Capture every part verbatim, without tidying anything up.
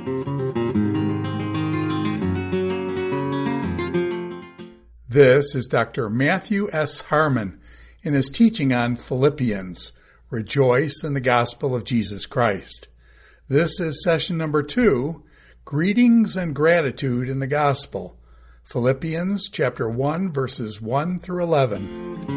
This is Doctor Matthew S. Harmon in his teaching on Philippians, Rejoice in the Gospel of Jesus Christ. This is session number two, Greetings and Gratitude in the Gospel, Philippians chapter one, verses one through eleven.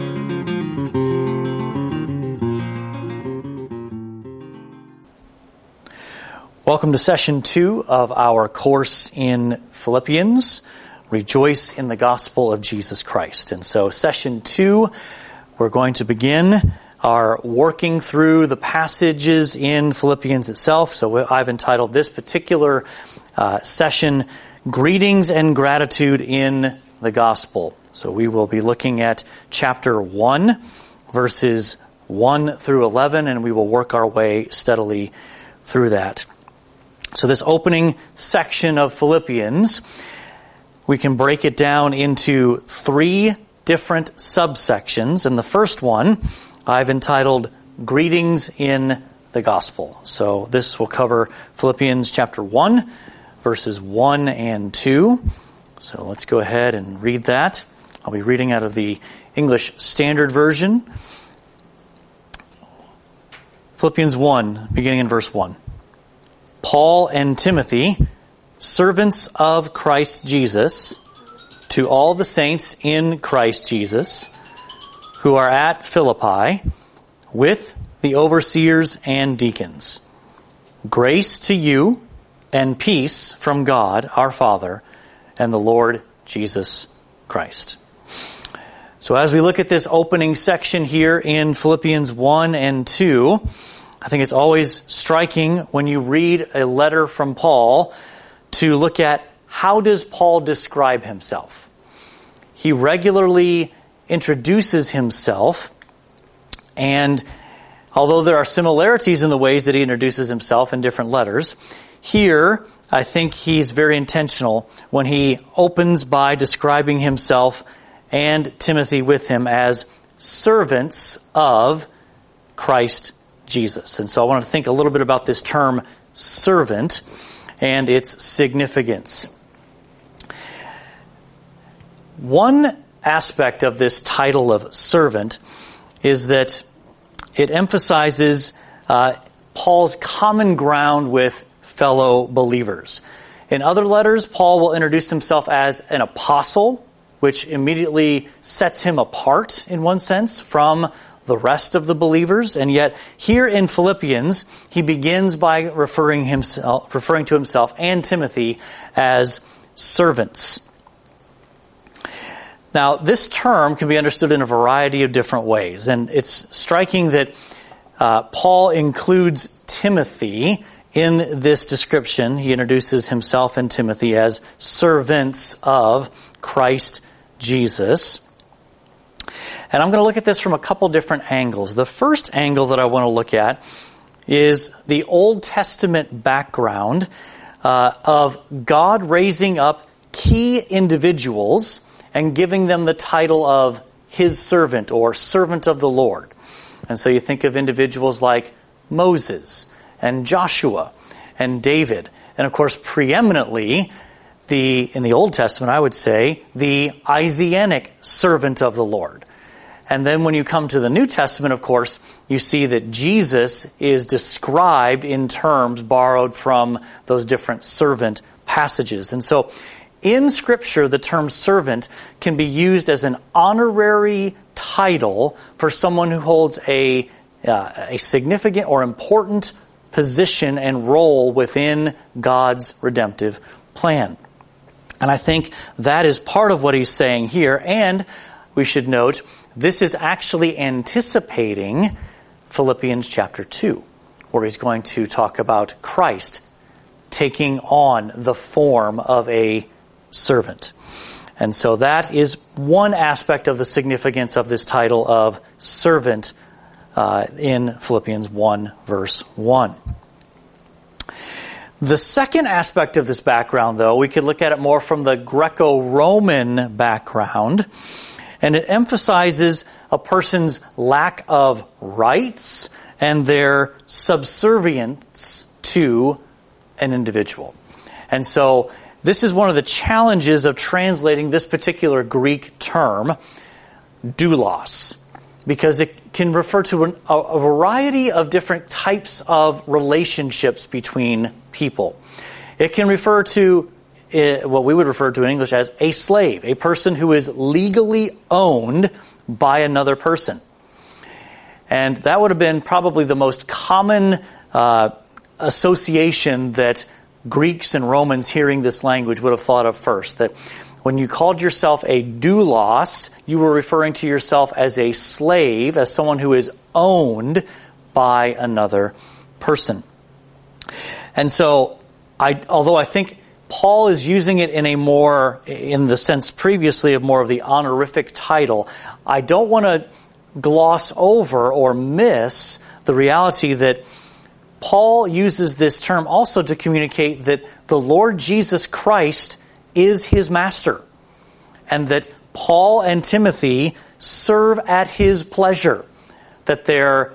Welcome to session two of our course in Philippians, Rejoice in the Gospel of Jesus Christ. And so session two, we're going to begin our working through the passages in Philippians itself. So I've entitled this particular uh, session, Greetings and Gratitude in the Gospel. So we will be looking at chapter one, verses one through eleven, and we will work our way steadily through that. So this opening section of Philippians, we can break it down into three different subsections. And the first one I've entitled Greetings in the Gospel. So this will cover Philippians chapter one, verses one and two. So let's go ahead and read that. I'll be reading out of the English Standard Version. Philippians one, beginning in verse one. Paul and Timothy, servants of Christ Jesus, to all the saints in Christ Jesus, who are at Philippi, with the overseers and deacons. Grace to you and peace from God our Father and the Lord Jesus Christ. So as we look at this opening section here in Philippians one and two, I think it's always striking when you read a letter from Paul to look at how does Paul describe himself. He regularly introduces himself, and although there are similarities in the ways that he introduces himself in different letters, here I think he's very intentional when he opens by describing himself and Timothy with him as servants of Christ Jesus. And so I want to think a little bit about this term servant and its significance. One aspect of this title of servant is that it emphasizes uh, Paul's common ground with fellow believers. In other letters, Paul will introduce himself as an apostle, which immediately sets him apart, in one sense, from the rest of the believers. And yet, here in Philippians, he begins by referring himself, referring to himself and Timothy as servants. Now, this term can be understood in a variety of different ways, and it's striking that uh, Paul includes Timothy in this description. He introduces himself and Timothy as servants of Christ Jesus. And I'm going to look at this from a couple different angles. The first angle that I want to look at is the Old Testament background uh, of God raising up key individuals and giving them the title of His servant or servant of the Lord. And so you think of individuals like Moses and Joshua and David. And of course, preeminently, the in the Old Testament, I would say, the Isaianic servant of the Lord. And then when you come to the New Testament, of course, you see that Jesus is described in terms borrowed from those different servant passages. And so in Scripture, the term servant can be used as an honorary title for someone who holds a, uh, a significant or important position and role within God's redemptive plan. And I think that is part of what he's saying here. And we should note, this is actually anticipating Philippians chapter two, where he's going to talk about Christ taking on the form of a servant. And so that is one aspect of the significance of this title of servant uh, in Philippians one, verse one. The second aspect of this background, though, we could look at it more from the Greco-Roman background, and it emphasizes a person's lack of rights and their subservience to an individual. And so this is one of the challenges of translating this particular Greek term, doulos, because it can refer to an, a, a variety of different types of relationships between people. It can refer to uh, what we would refer to in English as a slave, a person who is legally owned by another person. And that would have been probably the most common uh, association that Greeks and Romans hearing this language would have thought of first. That when you called yourself a doulos, you were referring to yourself as a slave, as someone who is owned by another person. And so, I, although I think Paul is using it in a more, in the sense previously of more of the honorific title, I don't want to gloss over or miss the reality that Paul uses this term also to communicate that the Lord Jesus Christ is his master, and that Paul and Timothy serve at his pleasure, that their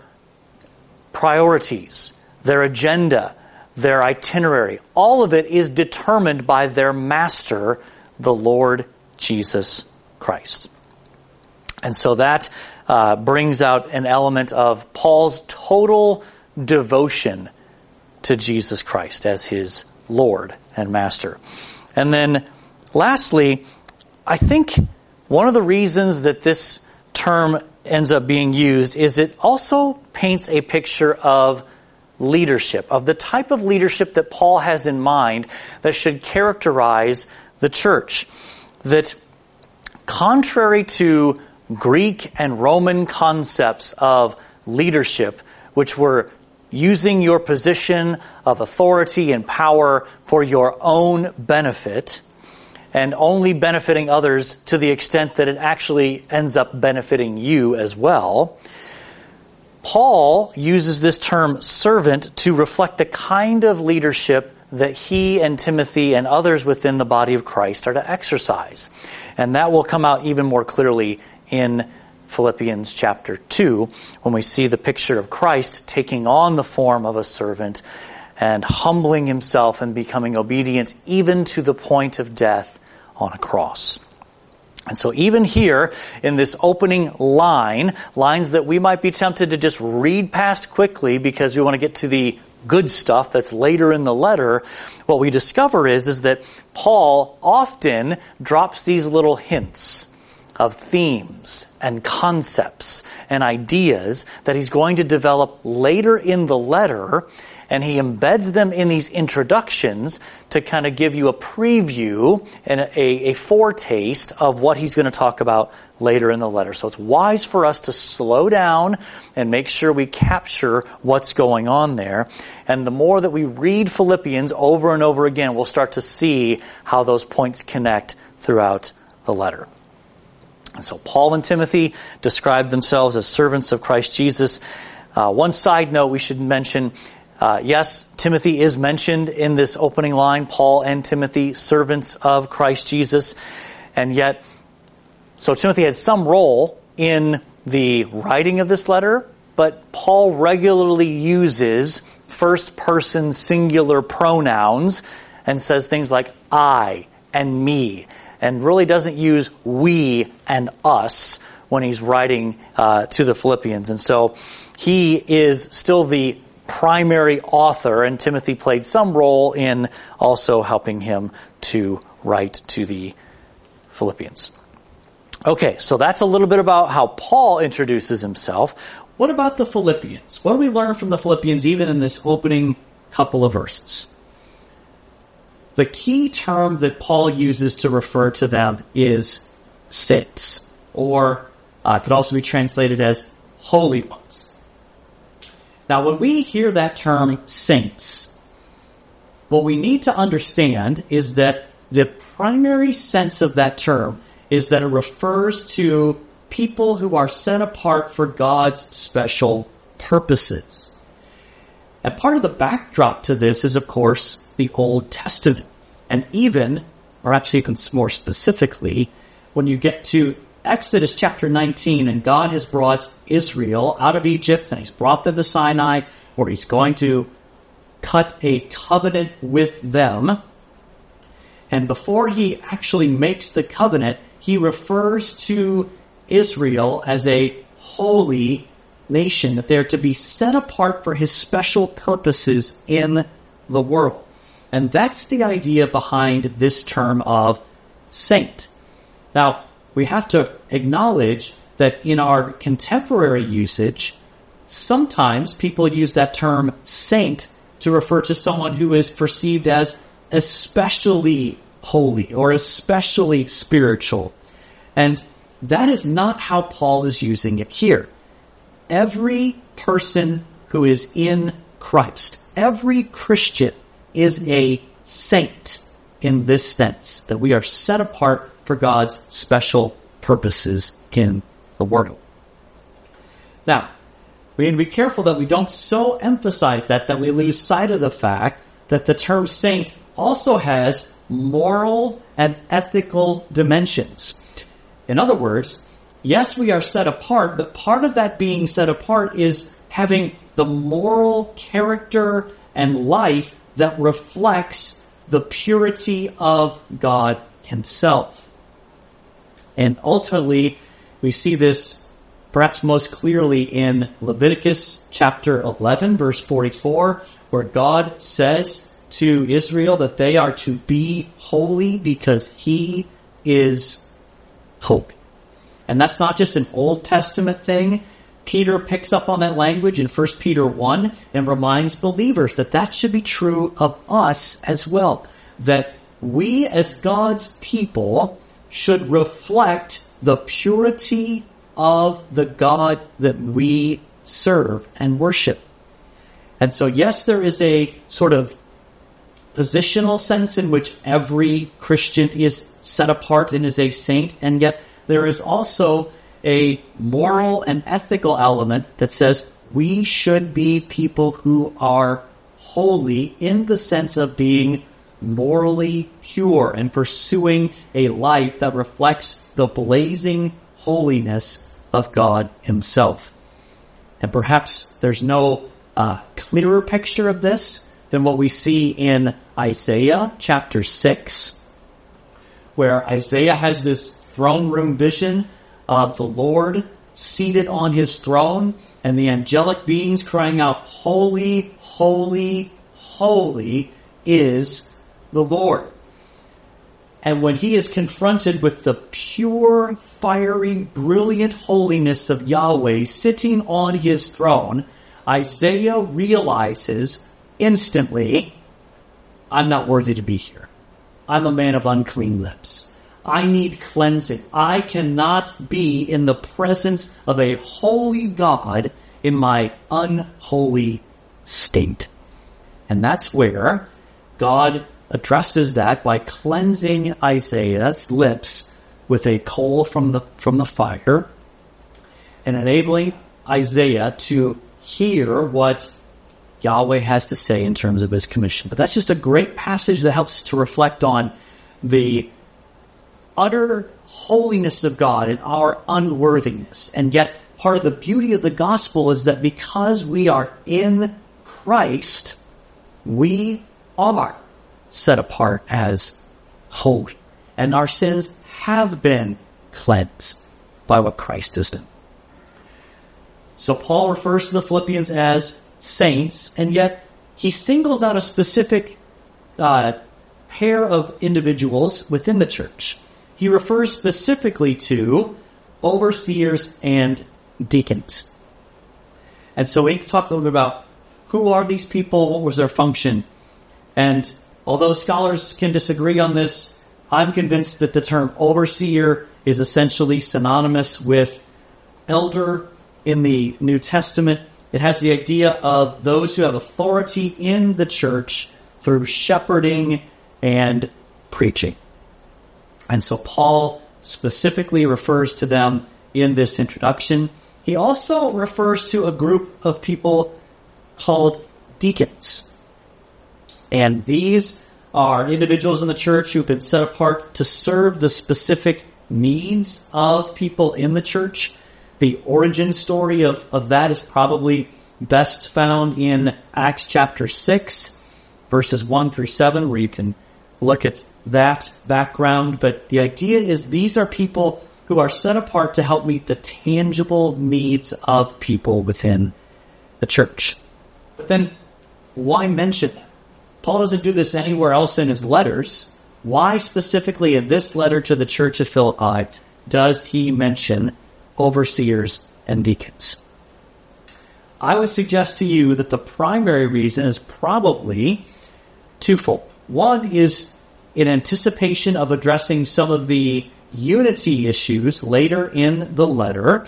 priorities, their agenda, their itinerary, all of it is determined by their master, the Lord Jesus Christ. And so that uh, brings out an element of Paul's total devotion to Jesus Christ as his Lord and Master. And then lastly, I think one of the reasons that this term ends up being used is it also paints a picture of leadership, of the type of leadership that Paul has in mind that should characterize the church. That contrary to Greek and Roman concepts of leadership, which were using your position of authority and power for your own benefit, and only benefiting others to the extent that it actually ends up benefiting you as well, Paul uses this term servant to reflect the kind of leadership that he and Timothy and others within the body of Christ are to exercise. And that will come out even more clearly in Philippians chapter two, when we see the picture of Christ taking on the form of a servant and humbling himself and becoming obedient even to the point of death on a cross. And so even here in this opening line, lines that we might be tempted to just read past quickly because we want to get to the good stuff that's later in the letter, what we discover is, is that Paul often drops these little hints of themes and concepts and ideas that he's going to develop later in the letter, and he embeds them in these introductions to kind of give you a preview and a, a foretaste of what he's going to talk about later in the letter. So it's wise for us to slow down and make sure we capture what's going on there. And the more that we read Philippians over and over again, we'll start to see how those points connect throughout the letter. And so Paul and Timothy describe themselves as servants of Christ Jesus. Uh, one side note we should mention, uh, yes, Timothy is mentioned in this opening line, Paul and Timothy, servants of Christ Jesus. And yet, so Timothy had some role in the writing of this letter, but Paul regularly uses first-person singular pronouns and says things like I and me, and really doesn't use we and us when he's writing uh, to the Philippians. And so he is still the primary author, and Timothy played some role in also helping him to write to the Philippians. Okay, so that's a little bit about how Paul introduces himself. What about the Philippians? What do we learn from the Philippians even in this opening couple of verses? The key term that Paul uses to refer to them is saints, or uh, could also be translated as holy ones. Now, when we hear that term saints, what we need to understand is that the primary sense of that term is that it refers to people who are set apart for God's special purposes. And part of the backdrop to this is, of course, the Old Testament. And even, or actually more specifically, when you get to Exodus chapter nineteen, and God has brought Israel out of Egypt, and he's brought them to Sinai, where he's going to cut a covenant with them. And before he actually makes the covenant, he refers to Israel as a holy nation, that they're to be set apart for his special purposes in the world. And that's the idea behind this term of saint. Now, we have to acknowledge that in our contemporary usage, sometimes people use that term saint to refer to someone who is perceived as especially holy or especially spiritual. And that is not how Paul is using it here. Every person who is in Christ, every Christian is a saint in this sense, that we are set apart for God's special purposes in the world. Now, we need to be careful that we don't so emphasize that that we lose sight of the fact that the term saint also has moral and ethical dimensions. In other words, yes, we are set apart, but part of that being set apart is having the moral character and life that reflects the purity of God himself. And ultimately, we see this perhaps most clearly in Leviticus chapter eleven, verse forty-four, where God says to Israel that they are to be holy because he is holy. And that's not just an Old Testament thing. Peter picks up on that language in First Peter one and reminds believers that that should be true of us as well. That we as God's people should reflect the purity of the God that we serve and worship. And so, yes, there is a sort of positional sense in which every Christian is set apart and is a saint, and yet there is also a moral and ethical element that says we should be people who are holy in the sense of being morally pure and pursuing a life that reflects the blazing holiness of God himself. And perhaps there's no uh, clearer picture of this than what we see in Isaiah chapter six, where Isaiah has this throne room vision of the Lord seated on his throne and the angelic beings crying out, "Holy, holy, holy is the Lord." And when he is confronted with the pure, fiery, brilliant holiness of Yahweh sitting on his throne, Isaiah realizes instantly, I'm not worthy to be here. I'm a man of unclean lips. I need cleansing. I cannot be in the presence of a holy God in my unholy state. And that's where God addresses that by cleansing Isaiah's lips with a coal from the from the fire and enabling Isaiah to hear what Yahweh has to say in terms of his commission. But that's just a great passage that helps to reflect on the utter holiness of God and our unworthiness. And yet part of the beauty of the gospel is that because we are in Christ, we are set apart as holy. And our sins have been cleansed by what Christ has done. So Paul refers to the Philippians as saints, and yet he singles out a specific uh, pair of individuals within the church. He refers specifically to overseers and deacons. And so we can talk a little bit about who are these people, what was their function. And although scholars can disagree on this, I'm convinced that the term overseer is essentially synonymous with elder in the New Testament. It has the idea of those who have authority in the church through shepherding and preaching. And so Paul specifically refers to them in this introduction. He also refers to a group of people called deacons. And these are individuals in the church who've been set apart to serve the specific needs of people in the church. The origin story of, of that is probably best found in Acts chapter six, verses one through seven, where you can look at that background. But the idea is these are people who are set apart to help meet the tangible needs of people within the church. But then, why mention them? Paul doesn't do this anywhere else in his letters. Why specifically in this letter to the church of Philippi does he mention overseers and deacons? I would suggest to you that the primary reason is probably twofold. One is in anticipation of addressing some of the unity issues later in the letter,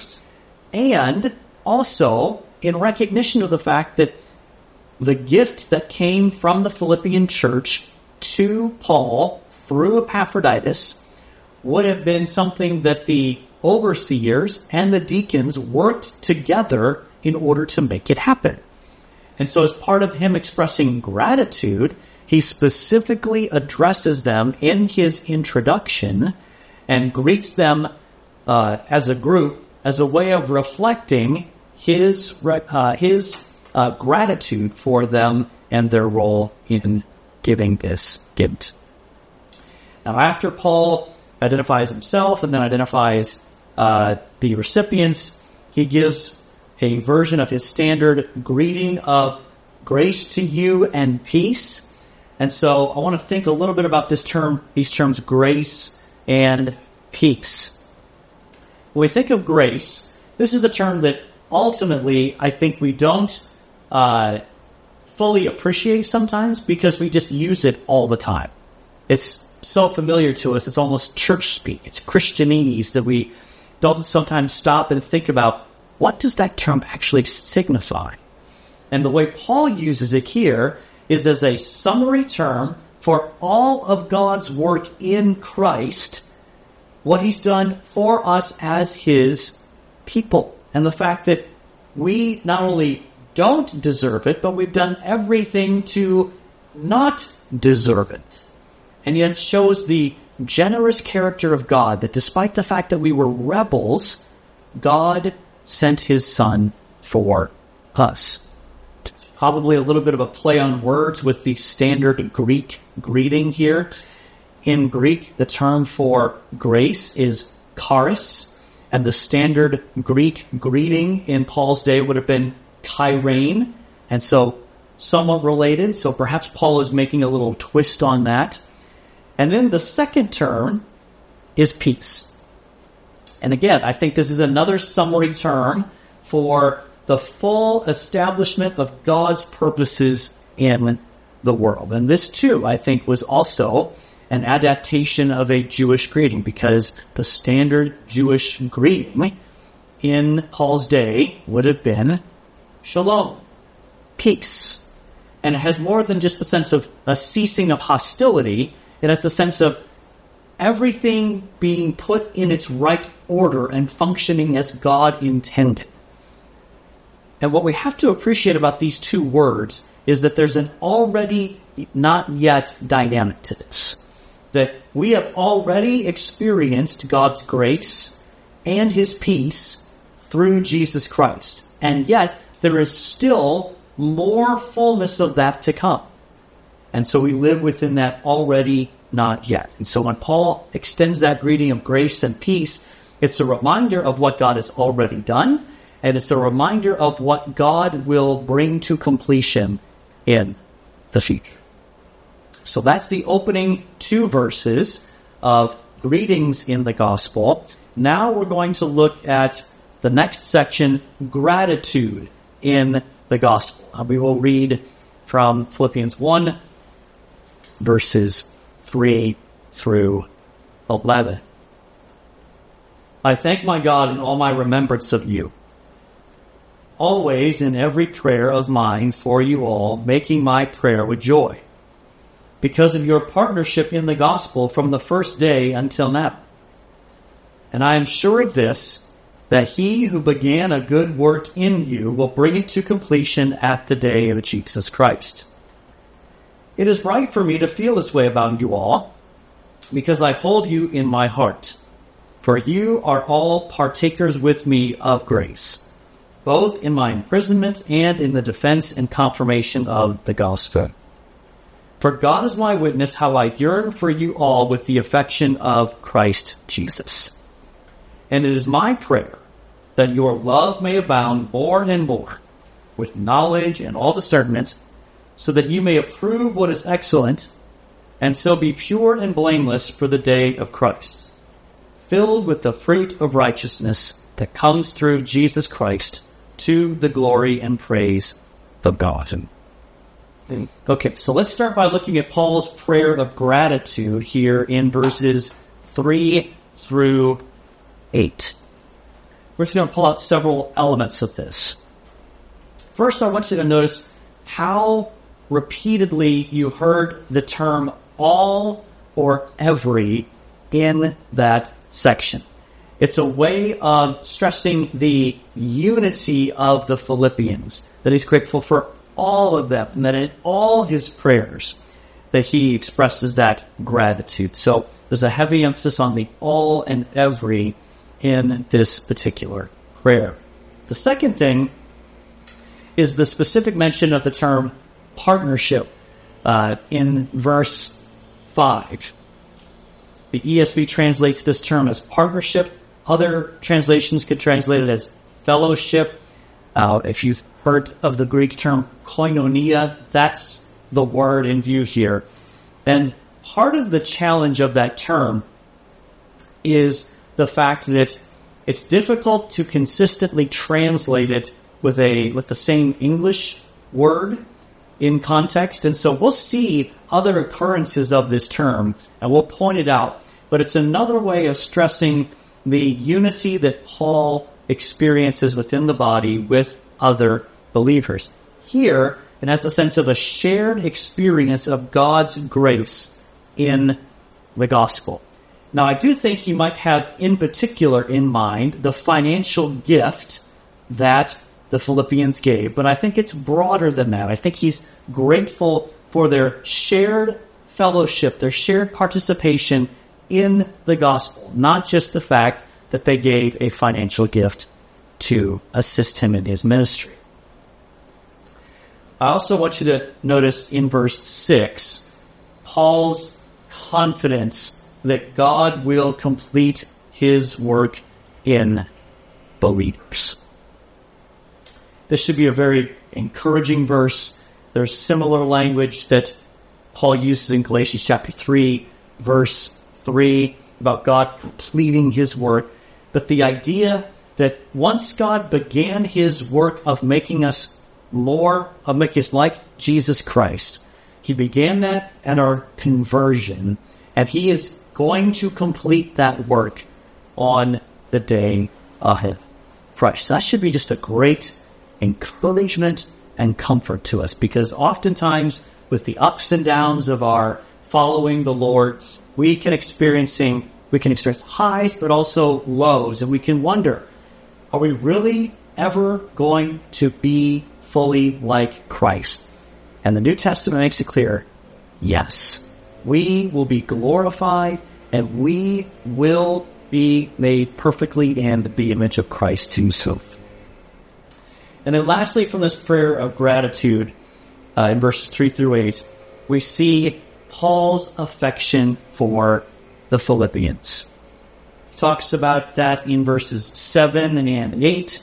and also in recognition of the fact that the gift that came from the Philippian church to Paul through Epaphroditus would have been something that the overseers and the deacons worked together in order to make it happen. And so as part of him expressing gratitude, he specifically addresses them in his introduction and greets them uh, as a group as a way of reflecting his uh, his uh, gratitude for them and their role in giving this gift. Now, after Paul identifies himself and then identifies uh, the recipients, he gives a version of his standard greeting of grace to you and peace. And so I want to think a little bit about this term, these terms, grace and peace. When we think of grace, this is a term that ultimately I think we don't uh, fully appreciate sometimes because we just use it all the time. It's so familiar to us, it's almost church speak. It's Christianese that we don't sometimes stop and think about, what does that term actually signify? And the way Paul uses it here is as a summary term for all of God's work in Christ, what he's done for us as his people. And the fact that we not only don't deserve it, but we've done everything to not deserve it. And yet it shows the generous character of God, that despite the fact that we were rebels, God sent his son for us. Probably a little bit of a play on words with the standard Greek greeting here. In Greek, the term for grace is charis, and the standard Greek greeting in Paul's day would have been chairein, and so somewhat related, so perhaps Paul is making a little twist on that. And then the second term is peace. And again, I think this is another summary term for the full establishment of God's purposes in the world. And this too, I think, was also an adaptation of a Jewish greeting, because the standard Jewish greeting in Paul's day would have been shalom, peace. And it has more than just the sense of a ceasing of hostility. It has the sense of everything being put in its right order and functioning as God intended. And what we have to appreciate about these two words is that there's an already not yet dynamic to this. That we have already experienced God's grace and his peace through Jesus Christ. And yet there is still more fullness of that to come. And so we live within that already not yet. And so when Paul extends that greeting of grace and peace, it's a reminder of what God has already done, and it's a reminder of what God will bring to completion in the future. So that's the opening two verses of greetings in the gospel. Now we're going to look at the next section, gratitude in the gospel. Uh, we will read from Philippians one, verses three through eleven. I thank my God in all my remembrance of you, always in every prayer of mine for you all, making my prayer with joy, because of your partnership in the gospel from the first day until now. And I am sure of this, that he who began a good work in you will bring it to completion at the day of Jesus Christ. It is right for me to feel this way about you all, because I hold you in my heart. For you are all partakers with me of grace, both in my imprisonment and in the defense and confirmation of the gospel. For God is my witness how I yearn for you all with the affection of Christ Jesus. And it is my prayer that your love may abound more and more with knowledge and all discernment, so that you may approve what is excellent, and so be pure and blameless for the day of Christ, filled with the fruit of righteousness that comes through Jesus Christ, to the glory and praise of God. Okay, so let's start by looking at Paul's prayer of gratitude here in verses three through eight. We're just going to pull out several elements of this. First, I want you to notice how repeatedly you heard the term all or every in that section. It's a way of stressing the unity of the Philippians, that he's grateful for all of them, and that in all his prayers that he expresses that gratitude. So there's a heavy emphasis on the all and every in this particular prayer. The second thing is the specific mention of the term partnership uh, in verse five. The E S V translates this term as partnership. Other translations could translate it as fellowship. Uh, if you've heard of the Greek term koinonia, that's the word in view here. And part of the challenge of that term is the fact that it's difficult to consistently translate it with a with the same English word in context. And so we'll see other occurrences of this term, and we'll point it out. But it's another way of stressing the unity that Paul experiences within the body with other believers. Here, it has the sense of a shared experience of God's grace in the gospel. Now, I do think he might have in particular in mind the financial gift that the Philippians gave, but I think it's broader than that. I think he's grateful for their shared fellowship, their shared participation in the gospel, not just the fact that they gave a financial gift to assist him in his ministry. I also want you to notice in verse six, Paul's confidence that God will complete his work in believers. This should be a very encouraging verse. There's similar language that Paul uses in Galatians chapter three, verse three, about God completing his work. But the idea that once God began his work of making us more, of making us like Jesus Christ, he began that at our conversion, and he is going to complete that work on the day of Christ. That should be just a great encouragement and comfort to us, because oftentimes with the ups and downs of our following the Lord, we can experiencing we can experience highs but also lows, and we can wonder, are we really ever going to be fully like Christ? And the New Testament makes it clear, yes. We will be glorified, and we will be made perfectly in the image of Christ himself. And then lastly, from this prayer of gratitude, uh, in verses three through eight, we see Paul's affection for the Philippians. He talks about that in verses seven and eight.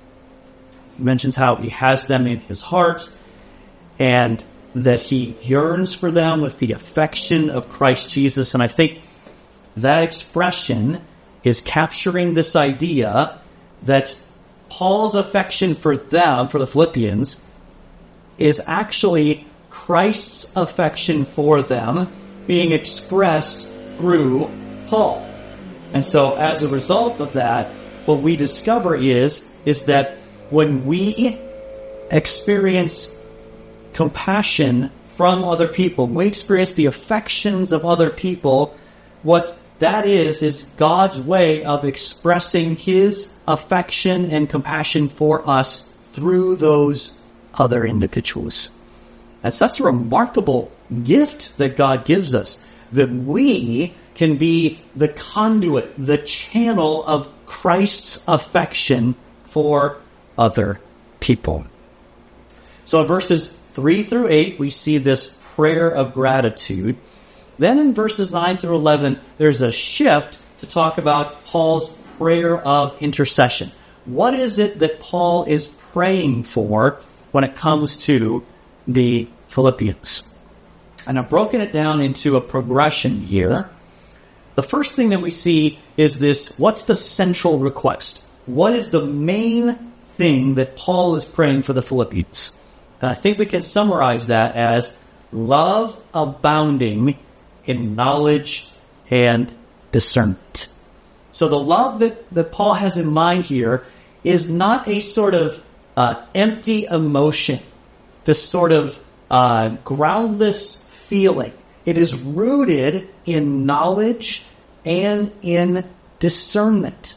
He mentions how he has them in his heart, and that he yearns for them with the affection of Christ Jesus. And I think that expression is capturing this idea that Paul's affection for them, for the Philippians, is actually Christ's affection for them being expressed through Paul. And so as a result of that, what we discover is, is that when we experience compassion from other people, when we experience the affections of other people, what that is, is God's way of expressing his affection and compassion for us through those other individuals. And such a remarkable gift that God gives us, that we can be the conduit, the channel of Christ's affection for other people. So in verses three through eight, we see this prayer of gratitude. Then in verses nine through eleven, there's a shift to talk about Paul's prayer of intercession. What is it that Paul is praying for when it comes to the Philippians? And I've broken it down into a progression here. The first thing that we see is this, what's the central request? What is the main thing that Paul is praying for the Philippians? And I think we can summarize that as love abounding in knowledge and discernment. So the love that, that Paul has in mind here is not a sort of uh, empty emotion, this sort of uh, groundless feeling. It is rooted in knowledge and in discernment.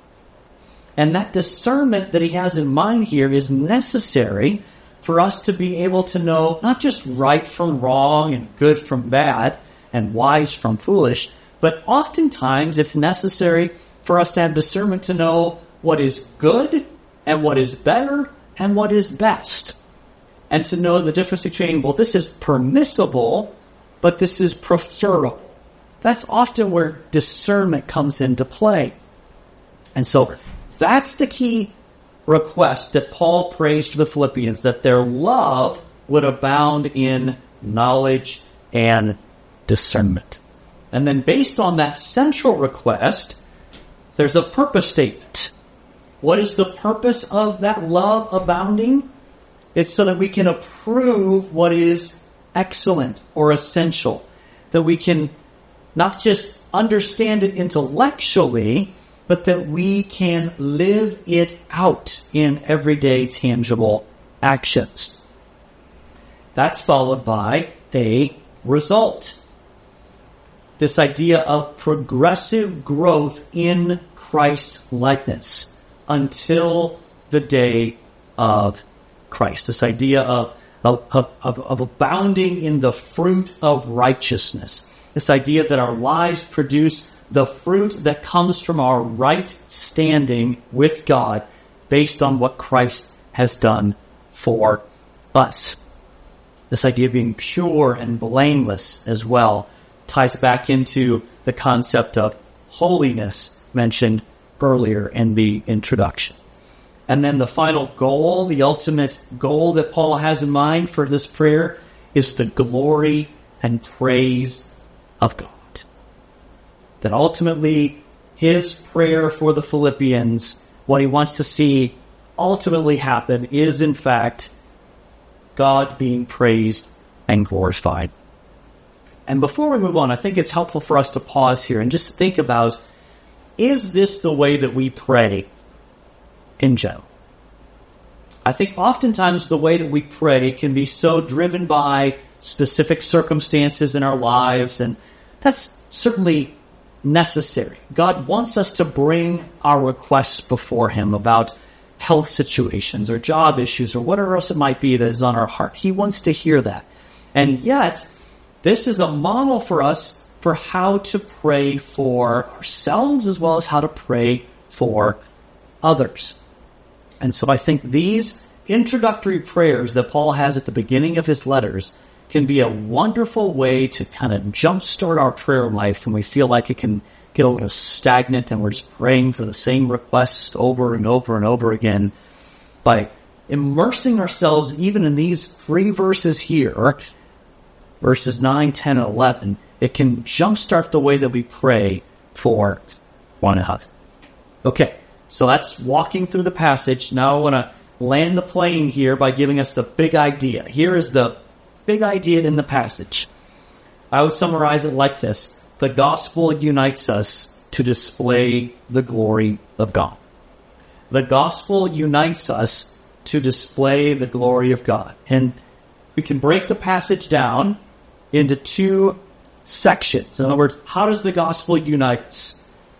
And that discernment that he has in mind here is necessary for us to be able to know not just right from wrong and good from bad and wise from foolish, but oftentimes it's necessary for us to have discernment to know what is good and what is better and what is best. And to know the difference between, well, this is permissible, but this is preferable. That's often where discernment comes into play. And so that's the key request that Paul prays to the Philippians, that their love would abound in knowledge and discernment. And then based on that central request, there's a purpose statement. What is the purpose of that love abounding? It's so that we can approve what is excellent or essential, that we can not just understand it intellectually, but that we can live it out in everyday tangible actions. That's followed by a result. This idea of progressive growth in Christ's likeness until the day of Christ. This idea of, of, of, of abounding in the fruit of righteousness. This idea that our lives produce the fruit that comes from our right standing with God based on what Christ has done for us. This idea of being pure and blameless as well ties back into the concept of holiness mentioned earlier in the introduction. And then the final goal, the ultimate goal that Paul has in mind for this prayer is the glory and praise of God. That ultimately his prayer for the Philippians, what he wants to see ultimately happen is in fact God being praised and glorified. And before we move on, I think it's helpful for us to pause here and just think about, is this the way that we pray in general? I think oftentimes the way that we pray can be so driven by specific circumstances in our lives, and that's certainly necessary. God wants us to bring our requests before him about health situations or job issues or whatever else it might be that is on our heart. He wants to hear that. And yet, this is a model for us for how to pray for ourselves as well as how to pray for others. And so I think these introductory prayers that Paul has at the beginning of his letters can be a wonderful way to kind of jumpstart our prayer life when we feel like it can get a little stagnant and we're just praying for the same requests over and over and over again. By immersing ourselves even in these three verses here, verses nine, ten, and eleven, it can jumpstart the way that we pray for one another. Okay, so that's walking through the passage. Now I want to land the plane here by giving us the big idea. Here is the big idea in the passage. I would summarize it like this. The gospel unites us to display the glory of God. The gospel unites us to display the glory of God. And we can break the passage down into two sections. In other words, how does the gospel unite us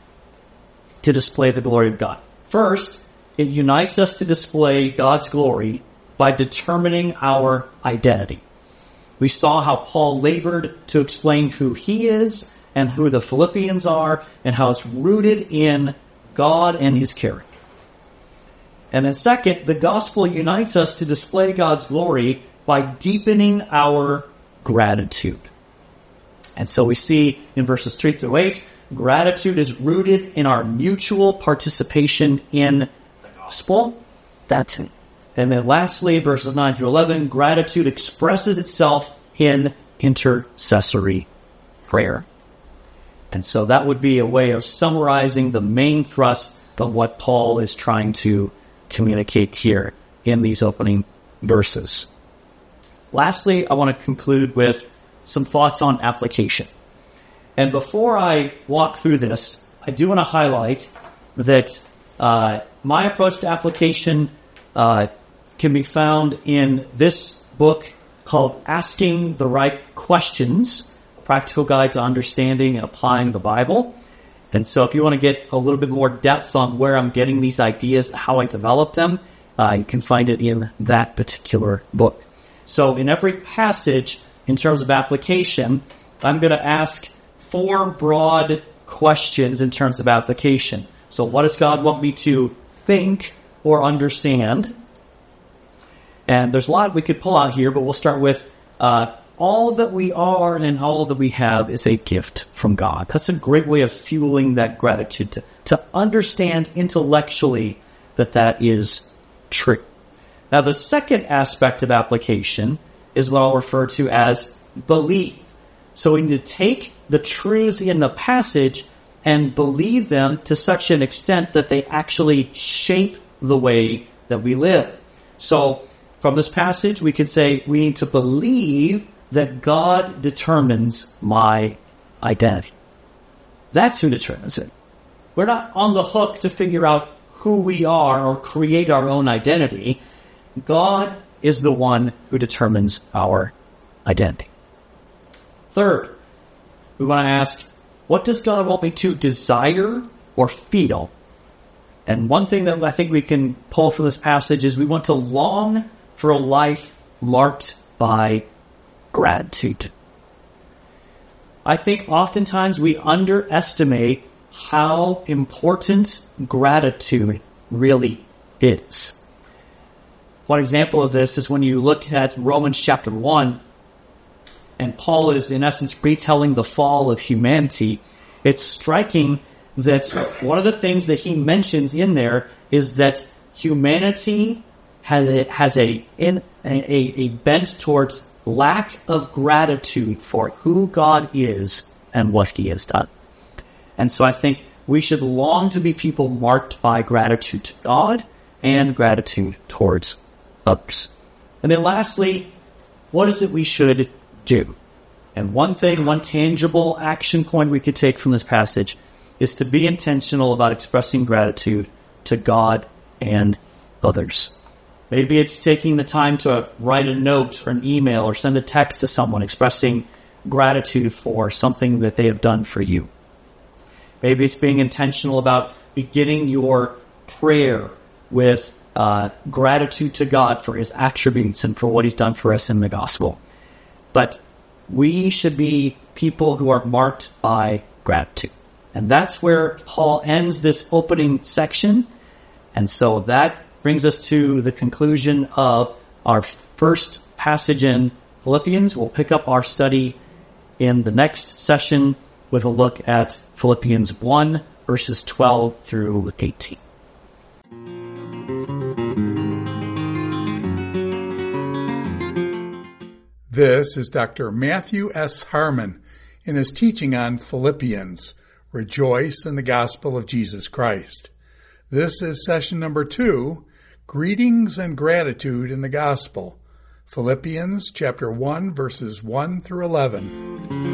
to display the glory of God? First, it unites us to display God's glory by determining our identity. We saw how Paul labored to explain who he is and who the Philippians are and how it's rooted in God and his character. And then second, the gospel unites us to display God's glory by deepening our gratitude. And so we see in verses three through eight, gratitude is rooted in our mutual participation in the gospel. That's it. And then lastly, verses nine through eleven, gratitude expresses itself in intercessory prayer. And so that would be a way of summarizing the main thrust of what Paul is trying to communicate here in these opening verses. Lastly, I want to conclude with some thoughts on application. And before I walk through this, I do want to highlight that uh, my approach to application uh, can be found in this book called Asking the Right Questions, Practical Guide to Understanding and Applying the Bible. And so if you want to get a little bit more depth on where I'm getting these ideas, how I develop them, uh, you can find it in that particular book. So in every passage, in terms of application, I'm going to ask four broad questions in terms of application. So what does God want me to think or understand? And there's a lot we could pull out here, but we'll start with uh, all that we are and all that we have is a gift from God. That's a great way of fueling that gratitude, to, to understand intellectually that that is true. Now, the second aspect of application is what I'll refer to as believe. So we need to take the truths in the passage and believe them to such an extent that they actually shape the way that we live. So from this passage, we could say we need to believe that God determines my identity. That's who determines it. We're not on the hook to figure out who we are or create our own identity. God is the one who determines our identity. Third, we want to ask, what does God want me to desire or feel? And one thing that I think we can pull from this passage is we want to long for a life marked by gratitude. I think oftentimes we underestimate how important gratitude really is. One example of this is when you look at Romans chapter one, and Paul is in essence retelling the fall of humanity. It's striking that one of the things that he mentions in there is that humanity has a, has a, in, a, a bent towards lack of gratitude for who God is and what he has done. And so I think we should long to be people marked by gratitude to God and gratitude towards others. And then lastly, what is it we should do? And one thing, one tangible action point we could take from this passage is to be intentional about expressing gratitude to God and others. Maybe it's taking the time to write a note or an email or send a text to someone expressing gratitude for something that they have done for you. Maybe it's being intentional about beginning your prayer with uh, gratitude to God for his attributes and for what he's done for us in the gospel. But we should be people who are marked by gratitude. And that's where Paul ends this opening section. And so that brings us to the conclusion of our first passage in Philippians. We'll pick up our study in the next session with a look at Philippians one, verses twelve through eighteen. This is Doctor Matthew S. Harmon in his teaching on Philippians, Rejoice in the Gospel of Jesus Christ. This is session number two, Greetings and Gratitude in the Gospel, Philippians chapter one, verses one through eleven.